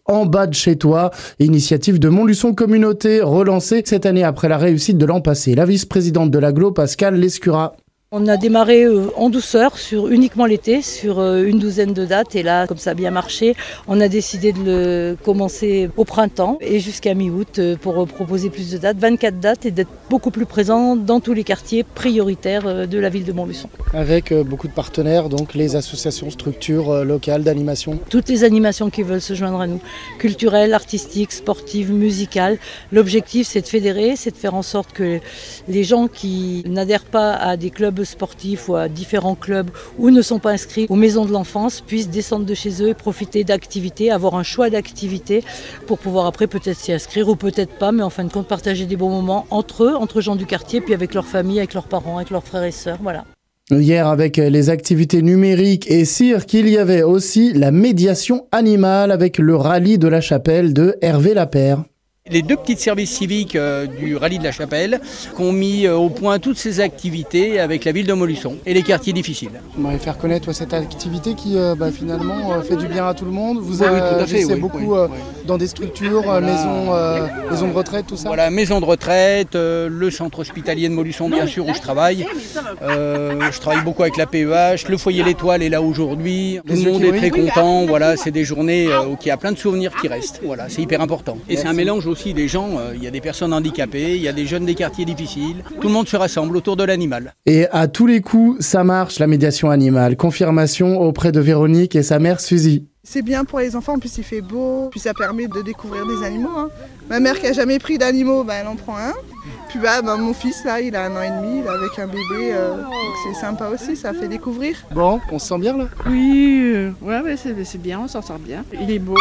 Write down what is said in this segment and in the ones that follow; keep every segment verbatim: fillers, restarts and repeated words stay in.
en bas de chez toi. Initiative de Montluçon Communauté relancée cette année après la réussite de l'an passé. La vice-présidente de l'agglo, Pascale Lescura. On a démarré en douceur sur uniquement l'été, sur une douzaine de dates. Et là, comme ça a bien marché, on a décidé de le commencer au printemps et jusqu'à mi-août pour proposer plus de dates, vingt-quatre dates, et d'être beaucoup plus présent dans tous les quartiers prioritaires de la ville de Montluçon. Avec beaucoup de partenaires, donc les associations, structures locales d'animation. Toutes les animations qui veulent se joindre à nous, culturelles, artistiques, sportives, musicales. L'objectif, c'est de fédérer, c'est de faire en sorte que les gens qui n'adhèrent pas à des clubs sportifs ou à différents clubs ou ne sont pas inscrits aux maisons de l'enfance puissent descendre de chez eux et profiter d'activités, avoir un choix d'activités pour pouvoir après peut-être s'y inscrire ou peut-être pas, mais en fin de compte partager des bons moments entre eux, entre gens du quartier, puis avec leur famille, avec leurs parents, avec leurs frères et sœurs, voilà. Hier, avec les activités numériques et cirque, il y avait aussi la médiation animale avec le rallye de la Chapelle de Hervé Lapère. Les deux petits services civiques euh, du rallye de la Chapelle qui ont mis euh, au point toutes ces activités avec la ville de Montluçon et les quartiers difficiles. J'aimerais faire connaître toi, cette activité qui euh, bah, finalement euh, fait du bien à tout le monde. Vous oui, avez oui, tout à fait, oui, beaucoup oui, euh, oui. dans des structures, voilà. maisons, euh, maisons de retraite, tout ça. Voilà, maison de retraite, euh, le centre hospitalier de Montluçon bien sûr où je travaille. Euh, je travaille beaucoup avec la P E H, le foyer L'Étoile est là aujourd'hui. Tout le monde est très content. Voilà, c'est des journées euh, où il y a plein de souvenirs qui restent. Voilà, c'est hyper important. Et c'est un mélange aussi des gens. Euh, Il y a des personnes handicapées, il y a des jeunes des quartiers difficiles. Tout le monde se rassemble autour de l'animal. Et à tous les coups, ça marche, la médiation animale. Confirmation auprès de Véronique et sa mère Suzy. C'est bien pour les enfants, en plus il fait beau, puis ça permet de découvrir des animaux. Hein. Ma mère qui a jamais pris d'animaux, bah, elle en prend un. Puis bah, bah, mon fils là, il a un an et demi, il est avec un bébé, euh, donc c'est sympa aussi, ça fait découvrir. Bon, on se sent bien là ? Oui, euh, ouais, ouais, c'est, c'est bien, on s'en sort bien. Il est beau.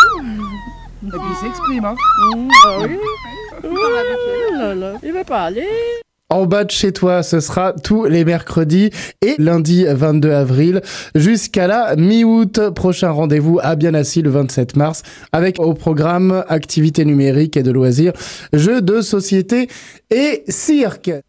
Et puis il s'exprime, hein. Mmh, bah oui. Mmh, là, là. Il veut pas aller. En bas de chez toi, ce sera tous les mercredis et lundi vingt-deux avril jusqu'à la mi-août. Prochain rendez-vous à Bienassi le vingt-sept mars avec au programme activités numériques et de loisirs, jeux de société et cirque.